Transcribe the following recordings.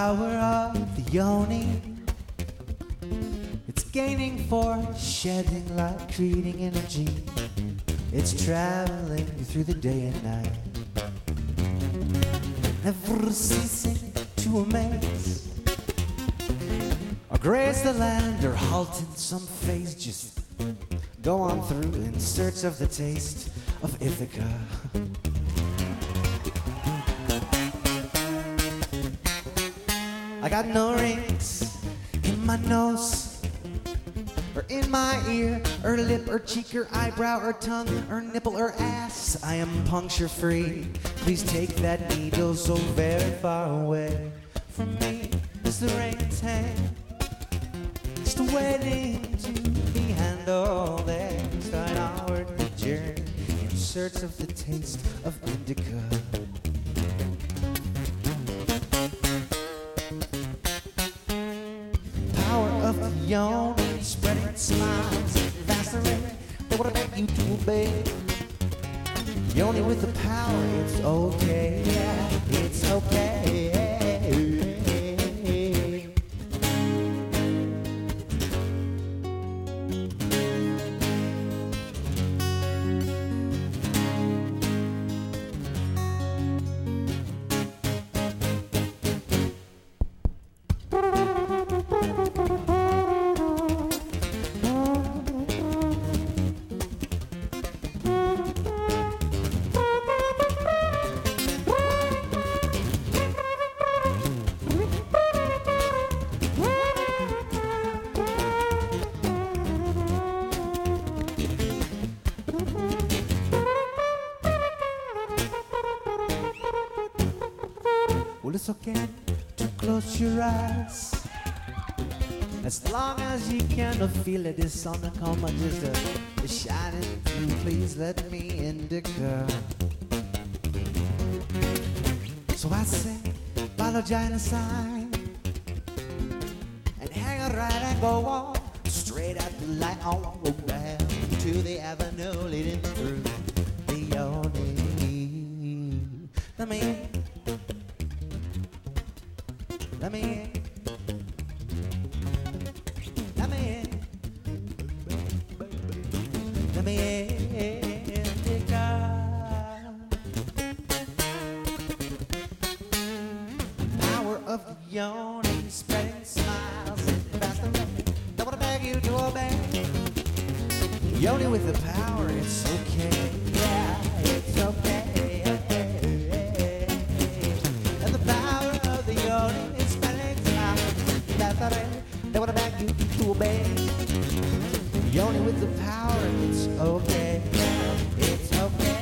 power of the yoni. It's gaining force, shedding light, creating energy. It's traveling through the day and night, never ceasing to amaze or graze the land or halt in some phase. Just go on through in search of the taste of Ithaca. I got no rings in my nose, or in my ear, or lip, or cheek, or eyebrow, or tongue, or nipple, or ass. I am puncture free. Please take that needle so very far away from me. As the rains hang, just waiting to be handled. They start onward the journey in search of the taste of indica. Power of the yoni, spreading smiles, faster they wanna beg you to obey. Yoni with the power, it's okay, yeah, it's okay. Well, it's okay to close your eyes as long as you can feel it. It's on the come, just a shining through. Please let me indica. So I say, follow Giant sign and hang a right and go on straight up the line, all the way down to the avenue leading through the yoni. Let me in. Let me in. Let me in. Let me in. Power of the yoni, spreading smiles faster. Don't wanna beg you to obey. Yoni with the power, it's okay. Yeah, it's okay. And the power of the yoni, they wanna beg you to obey. Yoni with the power, it's okay, it's okay.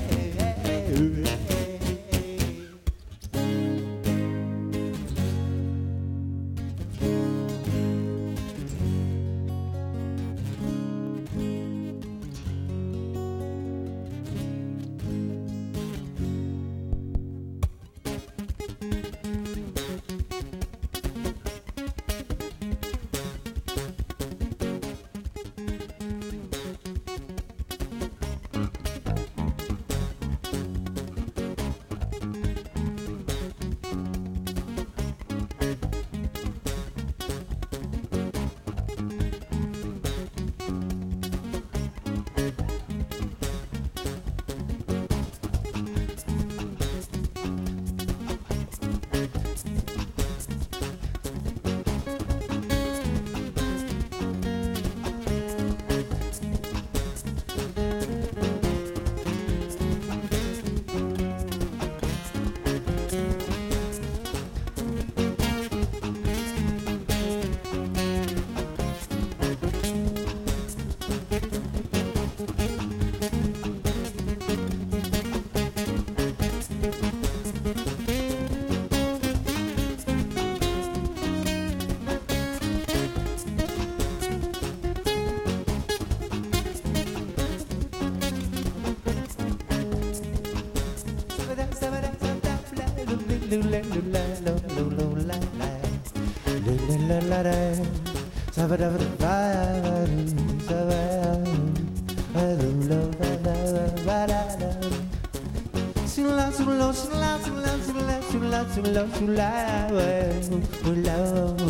love to lie, love,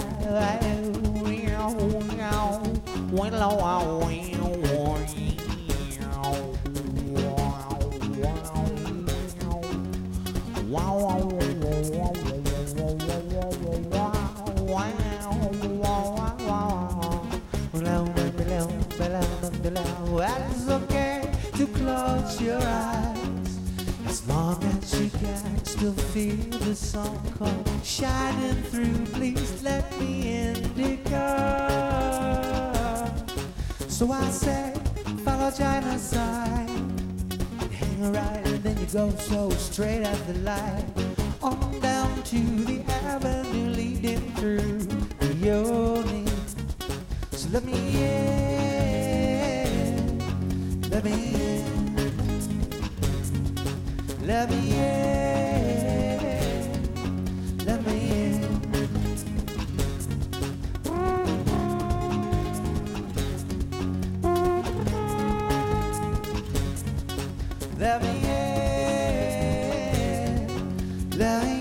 well, it's okay to close your eyes as long as you can still feel the sun come shining through. Please let me indica. So I say, follow China's side, hang a right, and then you go so straight at the light, on down to the avenue leading through the Yoni. So let me in, let me in, let me in, let me in. Let me in, let me in.